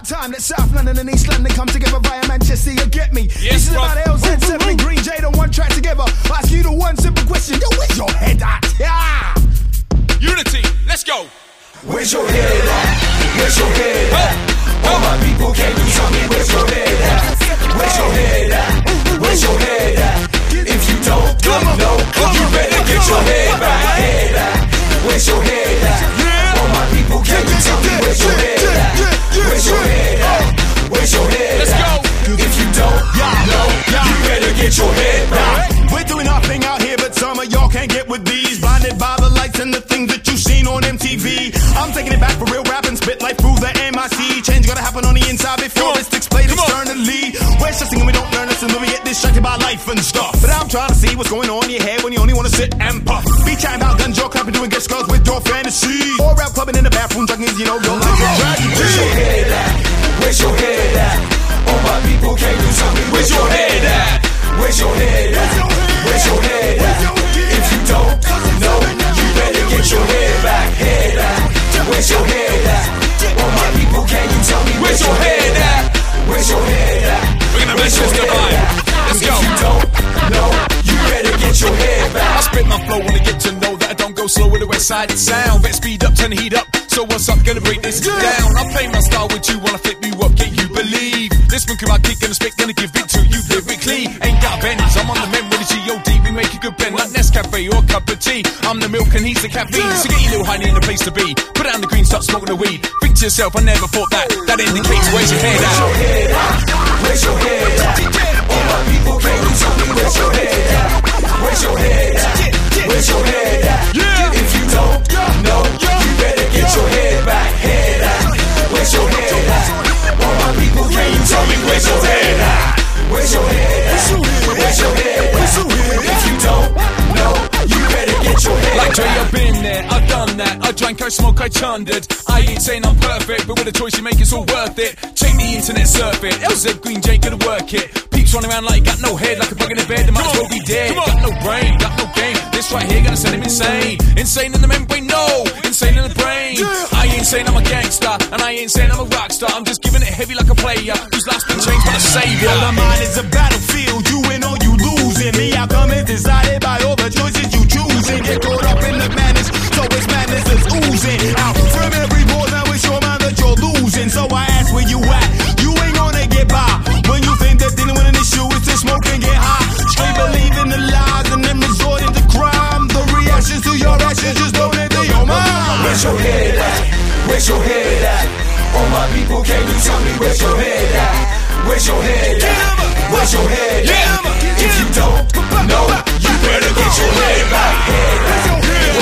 time that South London and East London come together via Manchester, you get me? Yes, this is about LZ7 and Green Jade on one track together. I ask you the one simple question, yo, where's your head at? Yeah! Unity, let's go. Where's your head at? Where's your head at? All my people, can you tell me where's your head at? Where's your head at? Where's your head at? If you don't know, you better get your head back. Head at? Where's your head at? All my people, can you tell me where's your head at? Where's your head at? Where's your head at? Let's go. If you don't know, you better get your head back. We're doing our thing out here, but some of y'all can't get with these. Blinded by the lights and the things that you've seen on MTV. I'm taking it back for real rap and spit like through the MIC. Change gotta happen on the inside before it's displayed externally. We're stressing and we don't learn this and we get distracted by life and stuff. But I'm trying to see what's going on in your head when you only wanna sit and puff. Be chatting about guns, jaw clapping, doing guest girls with your fantasy. Or rap clubbing in the bathroom, drugging, you know, your life is tragedy. Where's your head at? Where's your head at? All my people, can you tell me where's your head at? Where's your head at? Where's your head at? If you don't know, you better get your head back. Head at? Where's your head at? All my people, can you tell me where's your head at? Where's your head at? We're gonna make this divine. Let's go. If you don't know, you better get your head back. I spit my flow, wanna get to know that I don't go slow with the West Side sound. Better speed up, turn the heat up. So what's up? Gonna break this down. I play my style with you, wanna flip you up, get you believe. This one my kick and spit, gonna give it to you lyrically. Ain't got bends, I'm on the men with the G.O.D. We make a good blend like Nescafe or a cup of tea. I'm the milk and he's the caffeine. So get your little honey in the place to be. Put down the green, start smoking the weed. Think to yourself, I never thought that. That indicates where's your head at? Where's your head at? All my people, can you tell me where's your head at? Where's your head at? Where's your head at? If you don't know, you better get your head back. Head at? Where's your head at? All my people, can you tell me where's your head at? Where's your head at? Where's your head at? If you don't know, you better get your head Like Dre, back. I've been there, I've done that. I drank, I smoke, I chundered. I ain't saying I'm perfect, but with a choice you make, it's all worth it. Check the internet, surf it. LZ Green J, gonna work it. Peeps running around like got no head, like a bug in the bed, they might as well be dead. Got no brain, got no game. This right here gonna send him insane. Insane in the membrane, no. Insane in the brain. I ain't saying I'm a gangster, and I ain't saying I'm a rock star. I'm just giving it heavy like a player whose life's been changed by the savior. The mind is a battlefield, you win or you losing. The outcome is decided by all the choices you choosing. Get caught up in the madness, so it's madness that's oozing out from every pore. Now it's your mind that you're losing. So I ask where you at, you ain't gonna get by when you think that dealing with an issue is to smoke and get high. Straight believe in the lies and then resorting to crime. The reactions to your actions just don't enter your mind. Where's your head at? Where's your head at? All my people, can you tell me where's your head at? Where's your head at? Where's your head at? If you don't know, you better get your head back. Head at?